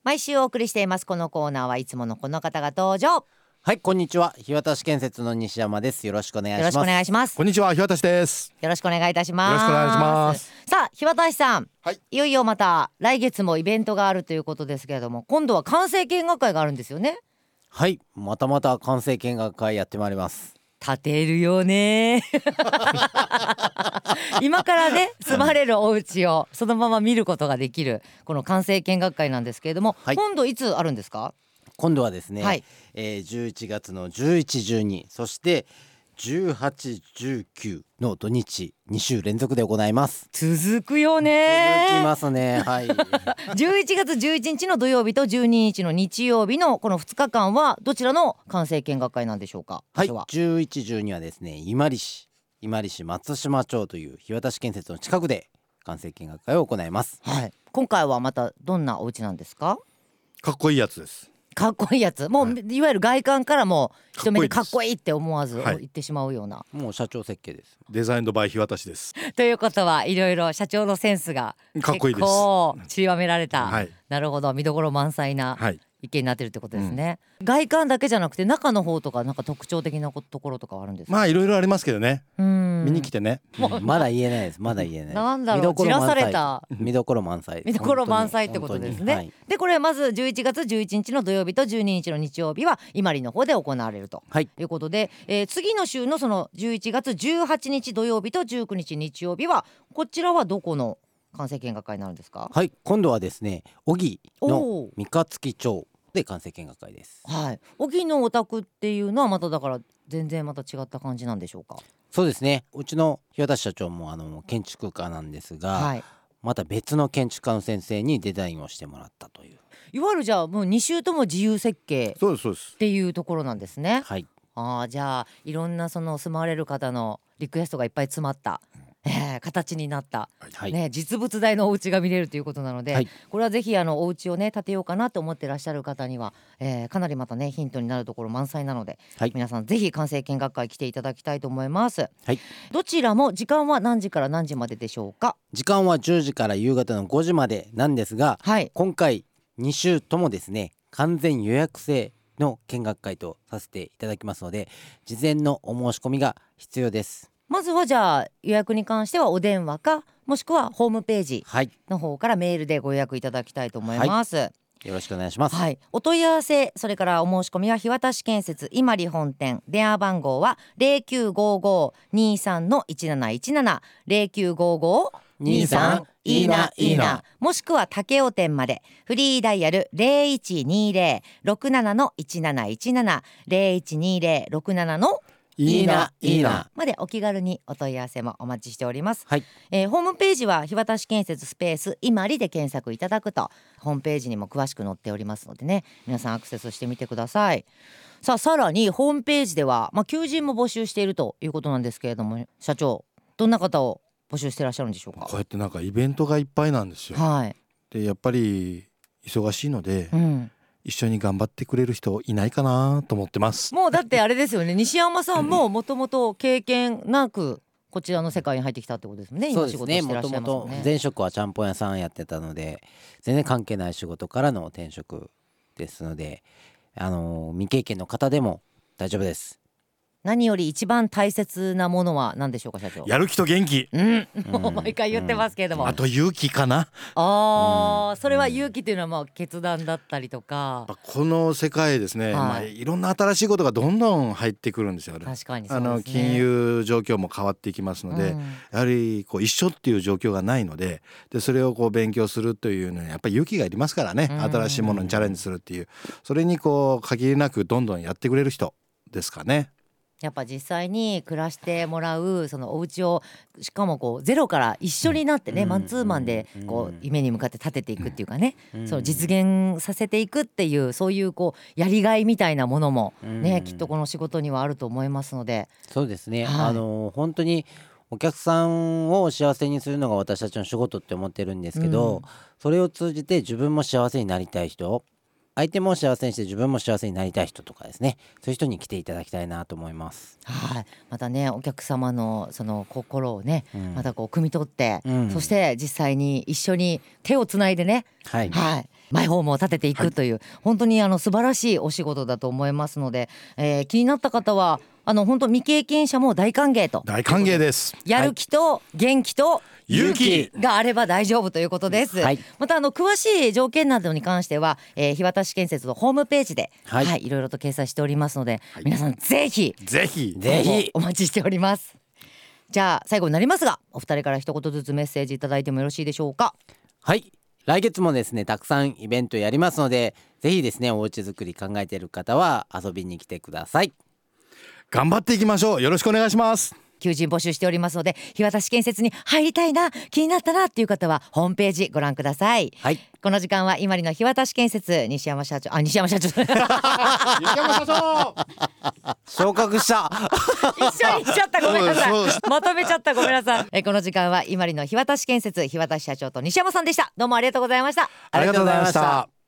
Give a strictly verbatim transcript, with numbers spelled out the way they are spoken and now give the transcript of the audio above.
毎週お送りしていますこのコーナーはいつものこの方が登場。 はい、こんにちは。日渡建設の西山です。よろしくお願いします。 よろしくお願いします。 こんにちは、日渡です。 よろしくお願いいたします。 よろしくお願いします。 さあ、日渡さん、 はい、 いよいよまた来月もイベントがあるということですけれども、今度は完成見学会があるんですよね。 はい、またまた完成見学会やってまいります。 建てるよね今からね住まれるお家をそのまま見ることができるこの完成見学会なんですけれども、はい、今度いつあるんですか？ 今度はですね、 はい、 えー、じゅういちがつのじゅういち、じゅうに、そしてじゅうはち、じゅうくの土日に週連続で行います。 続くよね。 続きますね。はいじゅういちがつじゅういちにちの土曜日とじゅうににちの日曜日のこのふつかかんはどちらの完成見学会なんでしょうか？ はい、じゅういち、じゅうにはですね、伊万里市伊万里市松島町という日渡建設の近くで完成見学会を行います。 はい、今回はまたどんなお家なんですか？ かっこいいやつです。 かっこいいやつ、もう、はい、いわゆる外観からも一目でかっこいいって思わず言ってしまうような、はい、もう社長設計です。 デザインドバイ日渡です。 ということはいろいろ社長のセンスがかっこいいです。 結構散りばめられた、 はい、 なるほど、見どころ満載な、 はい、 意見になってるってことですね、うん、外観だけじゃなくて中の方とかなんか特徴的なところとかはあるんですか？ まあいろいろありますけどね、 うん見に来てね、 うん、まだ言えないです。まだ言えない。 なんだろう、散らされた見どころ満載見どころ満載ってことですね、はい、でこれまずじゅういちがつじゅういちにちの土曜日とじゅうににちの日曜日は伊万里の方で行われると、はい、いうことで、えー、次の週のそのじゅういちがつじゅうはちにち土曜日とじゅうくにち日曜日はこちらはどこの完成見学会になるんですか？ はい、今度はですね、小木の三日月町で完成見学会です。 はい、小木のお宅っていうのはまただから全然また違った感じなんでしょうか？ そうですね、うちの日渡社長もあの建築家なんですが、はい、また別の建築家の先生にデザインをしてもらったという、 いわゆるじゃあもうに週とも自由設計そうですそうですっていうところなんですね。 はい、 あ、じゃあいろんなその住まわれる方のリクエストがいっぱい詰まった、えー、形になった、はいね、実物大のお家が見れるということなので、はい、これはぜひあのお家をね建てようかなと思ってらっしゃる方には、えー、かなりまたねヒントになるところ満載なので、はい、皆さんぜひ完成見学会来ていただきたいと思います、はい、どちらも時間は何時から何時まででしょうか？ 時間はじゅうじから夕方のごじまでなんですが、はい、今回に週ともですね完全予約制の見学会とさせていただきますので、事前のお申し込みが必要です。 まずはじゃあ予約に関してはお電話かもしくはホームページの方からメールでご予約いただきたいと思います、はい、 よろしくお願いします、 はい、お問い合わせそれからお申し込みは日渡建設伊万里本店、電話番号は ゼロきゅうごご にさん いちなないちなな ゼロきゅうごご にさん いいないいな、もしくは武雄店までフリーダイヤル ゼロいちにゼロ ろくなないちなないちなな ゼロいちにゼロ ろくななのいいないいなまでお気軽にお問い合わせもお待ちしております、 はい、 えー、ホームページは日渡建設スペース伊万里で検索いただくとホームページにも詳しく載っておりますのでね、皆さんアクセスしてみてください。さあさらにホームページでは、まあ、求人も募集しているということなんですけれども、社長どんな方を募集していらっしゃるんでしょうか？ こうやってなんかイベントがいっぱいなんですよ、はい、でやっぱり忙しいので、うん、一緒に頑張ってくれる人いないかなと思ってます。 もうだってあれですよね西山さんももともと経験なくこちらの世界に入ってきたってことですもんね。 そうですね、もともと前職はちゃんぽん屋さんやってたので全然関係ない仕事からの転職ですので、あのー、未経験の方でも大丈夫です。 何より一番大切なものは何でしょうか社長？ やる気と元気、 うん、もう毎回言ってますけれども、 うん、あと勇気かな。 あ、うん、それは勇気というのはまあ決断だったりとか、 この世界ですね、はい、まあ、いろんな新しいことがどんどん入ってくるんですよね。 確かにそうですね。 あの金融状況も変わっていきますので、うん、やはりこう一緒っていう状況がないので、でそれをこう勉強するというのはやっぱり勇気がいりますからね、うん、新しいものにチャレンジするっていう、それにこう限りなくどんどんやってくれる人ですかね。 やっぱ実際に暮らしてもらうそのお家をしかもこうゼロから一緒になってね、うん、マンツーマンでこう夢に向かって立てていくっていうかね、うん、その実現させていくっていうそういうこうやりがいみたいなものもね、うん、きっとこの仕事にはあると思いますので。 そうですね、 はい、 あの本当にお客さんを幸せにするのが私たちの仕事って思ってるんですけど、うん、それを通じて自分も幸せになりたい人、相手も幸せにして自分も幸せになりたい人とかですね、そういう人に来ていただきたいなと思います。 はい、またねお客様のその心をね、うん、またこう汲み取って、うん、そして実際に一緒に手をつないでね、はいはい、 マイホームを建てていくという、はい、本当にあの素晴らしいお仕事だと思いますので、えー、気になった方はあの本当未経験者も大歓迎と。 大歓迎です。 やる気と元気と勇気があれば大丈夫ということです、はい、またあの詳しい条件などに関しては、えー、日渡建設のホームページで、はいはい、いろいろと掲載しておりますので、はい、皆さんぜひぜひぜひお待ちしております。じゃあ最後になりますが、お二人から一言ずつメッセージいただいてもよろしいでしょうか。 はい、来月もですねたくさんイベントやりますので、ぜひですねおうち作り考えている方は遊びに来てください。 頑張っていきましょう。よろしくお願いします。 求人募集しておりますので、日渡建設に入りたいな、気になったなっていう方はホームページご覧ください、はい、この時間は今里の日渡建設西山社長あ西山社長西山社長昇格した一緒にしちゃった、ごめんなさいまとめちゃった、ごめんなさい。えこの時間は今里の日渡建設日渡社長と西山さんでした。どうもありがとうございました。 ありがとうございました。